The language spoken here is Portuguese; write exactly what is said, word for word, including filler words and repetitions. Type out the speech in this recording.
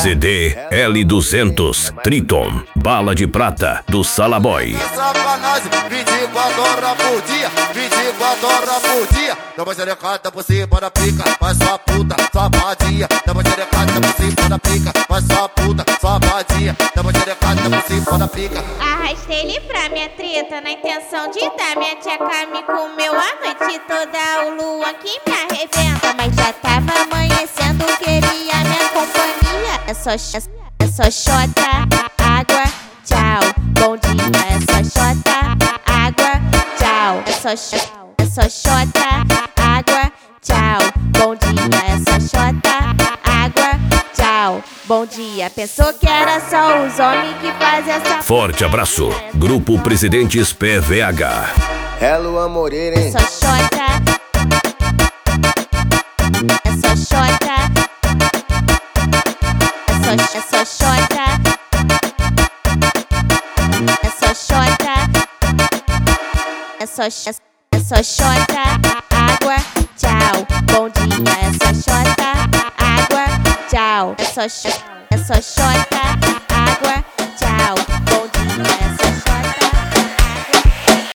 Z D L duzentos Triton, bala de prata do Salaboy. Sacanagem, vinte e quatro horas por dia, vinte e quatro horas por dia. Dá uma xerecada por cima da pica, faz sua puta, sua vadia. Dá uma xerecada por cima da pica, faz sua puta, sua vadia. Dá uma xerecada por cima da pica. Arrastei ele pra minha treta na intenção de dar minha tcheca me comeu a noite toda. O Luan que me arrebenta, mas já tava amanhecendo, queria minha companhia. É só, é só xota, água, tchau, bom dia. É só xota, água, tchau. É só, é só xota, água, tchau, bom dia. É só xota, água, tchau, bom dia. Pensou que era só os homens que faziam essa... Forte abraço, Grupo Presidentes P V H. É Luan Moreira, hein? É só xota, é só xota, é só, é só xota, é só xota, é só, é, é só xota, água, tchau, bom dia. É só xota, água, tchau. É só, é só xota.